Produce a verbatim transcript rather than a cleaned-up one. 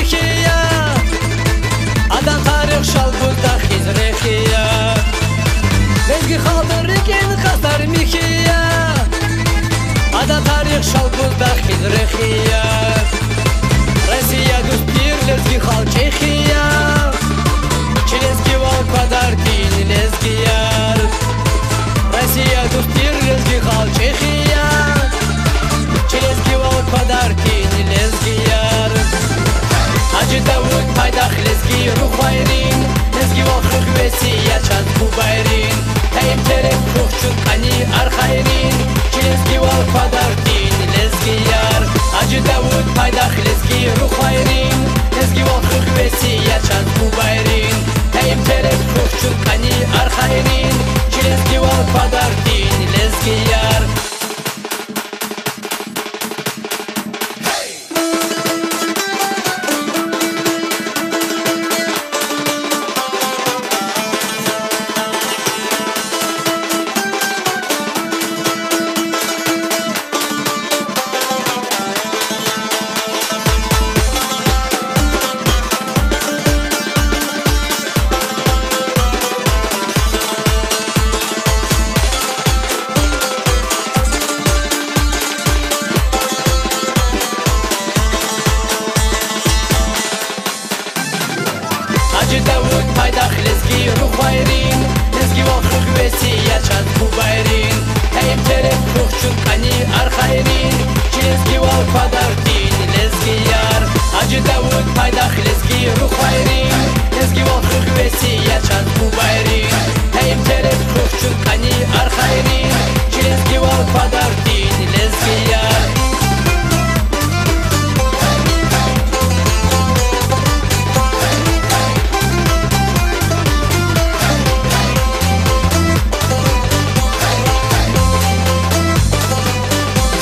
mikiya Adam tarix şalburda xizrexiya Lezgi xaldırıken kasar mikiya Adam tarix şalburda xizrexiya Россия дустир лезги халчехия Челезги вал квадартин лезги яр Россия дустир лезги халчехия Челезги вал квадартин лезги яр Hacı Davut paydaq lezgi ruhayrin Lezgi val xırxvesi yaşan bubayrin Tayim terek ruhçun qani arxayrin Челезги вал квадартин lezgi yar Hacı Davut paydaq lezgi ruhayrin Lezgi val xırxvesi yaşan bubayrin Tayim terek ruhçun qani arxayrin Челезги вал квадартин lezgi yar Hacı Davut paydaq lezgi ruhayrin Lezgi val xırxvesi yaşan bubayrin Tayim terek ruhçun qani arxayrin Челезги вал квадар